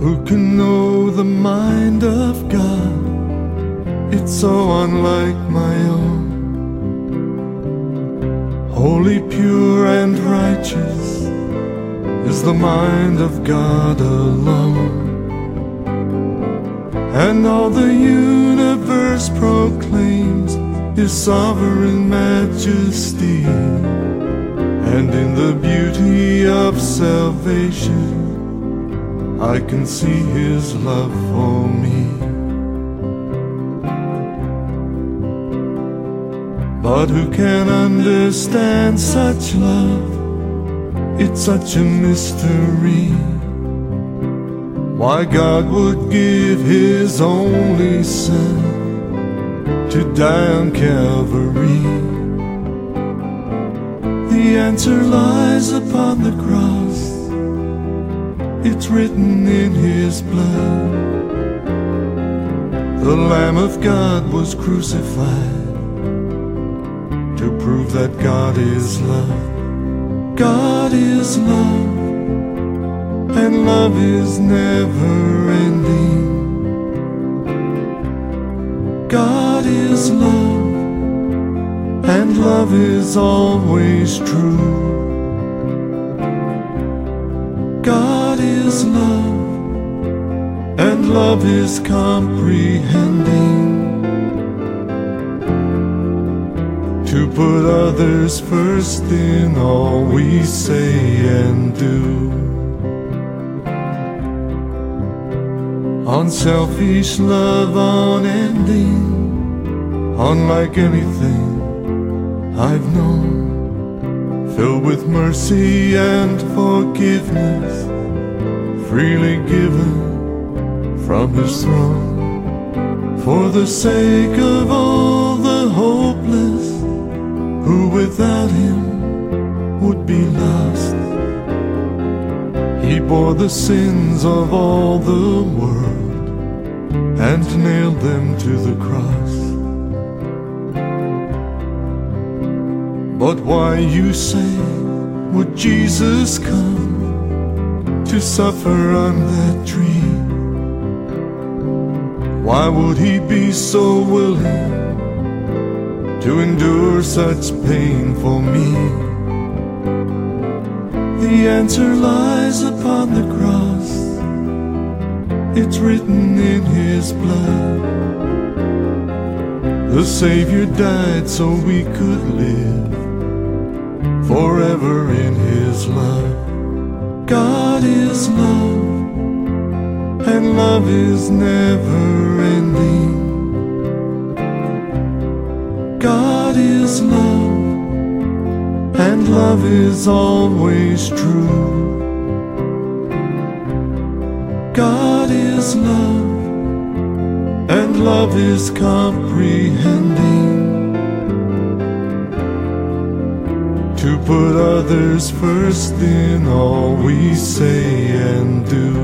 Who can know the mind of God? It's so unlike my own. Holy, pure, and righteous is the mind of God alone. And all the universe proclaims His sovereign majesty. And in the beauty of salvation, I can see His love for me. But who can understand such love? It's such a mystery. Why God would give His only Son to die on Calvary? The answer lies upon the cross. It's written in His blood. The Lamb of God was crucified to prove that God is love. God is love, and love is never ending. God is love, and love is always true. God is love, and love is comprehending. To put others first in all we say and do. Unselfish love, unending, unlike anything I've known. Filled with mercy and forgiveness, freely given from His throne. For the sake of all the hopeless, who without Him would be lost, He bore the sins of all the world and nailed them to the cross. But why, you say, would Jesus come to suffer on that tree? Why would He be so willing to endure such pain for me? The answer lies upon the cross. It's written in His blood. The Savior died so we could live forever in His love. God is love, and love is never ending. God is love, and love is always true. God is love, and love is comprehending. To put others first in all we say and do.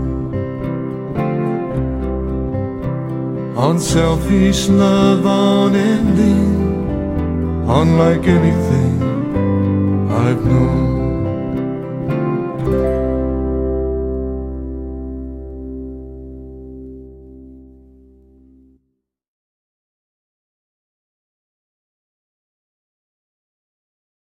Unselfish love, unending, unlike anything I've known.